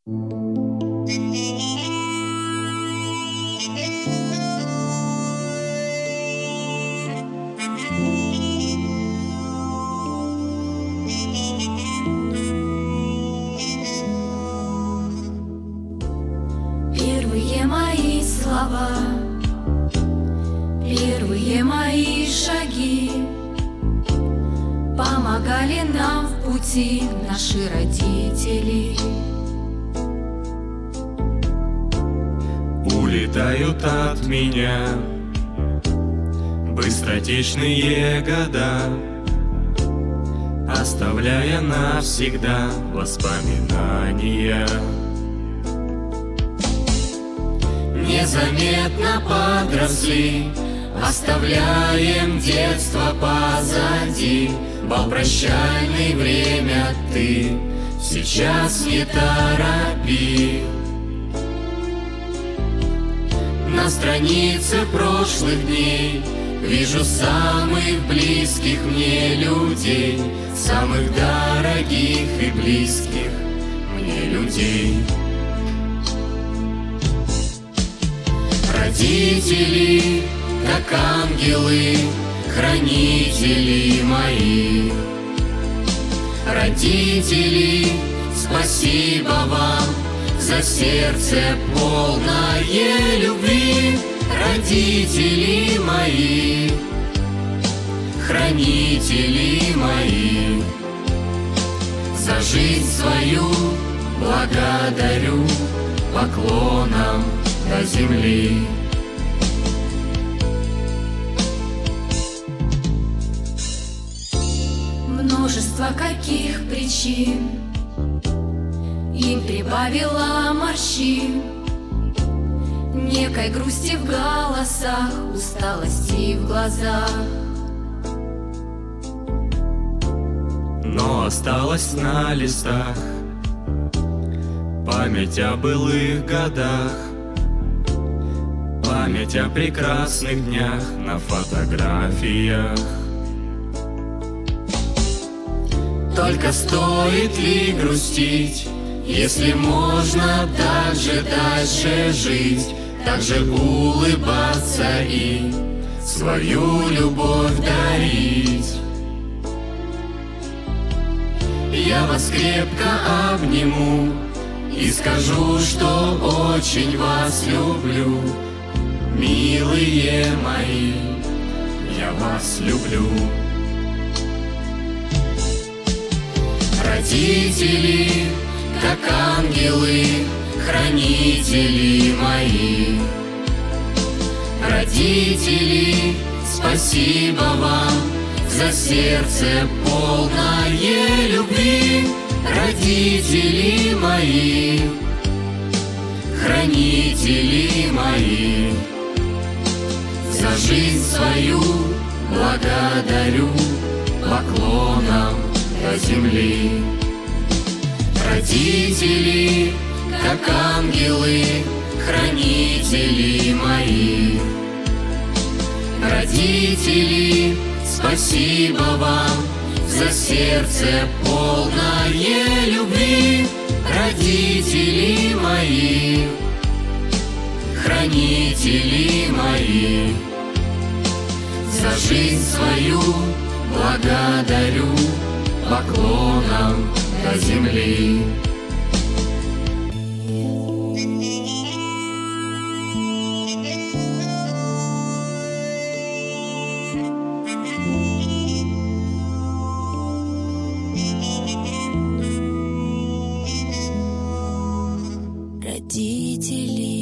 Первые мои слова, первые мои шаги помогали нам в пути наши родители. Улетают от меня быстротечные года, оставляя навсегда воспоминания. Незаметно подросли, оставляем детство позади. Бал прощальный, время ты сейчас не торопи. На странице прошлых дней вижу самых близких мне людей, самых дорогих и близких мне людей. Родители, как ангелы, хранители мои. Родители, спасибо вам за сердце полное любви. Родители мои, хранители мои, за жизнь свою благодарю поклоном до земли. Множество каких причин им прибавила морщин, некой грусти в голосах, усталости в глазах. Но осталась на листах память о былых годах, память о прекрасных днях на фотографиях. Только стоит ли грустить, если можно так же дальше жить, так же улыбаться и свою любовь дарить? Я вас крепко обниму и скажу, что очень вас люблю, милые мои, я вас люблю. Родители, как ангелы, хранители мои. Родители, спасибо вам за сердце полное любви. Родители мои, хранители мои, за жизнь свою благодарю поклоном до земли. Родители, как ангелы, хранители мои. Родители, спасибо вам за сердце полное любви. Родители мои, хранители мои, за жизнь свою благодарю поклоном до земли. Родители,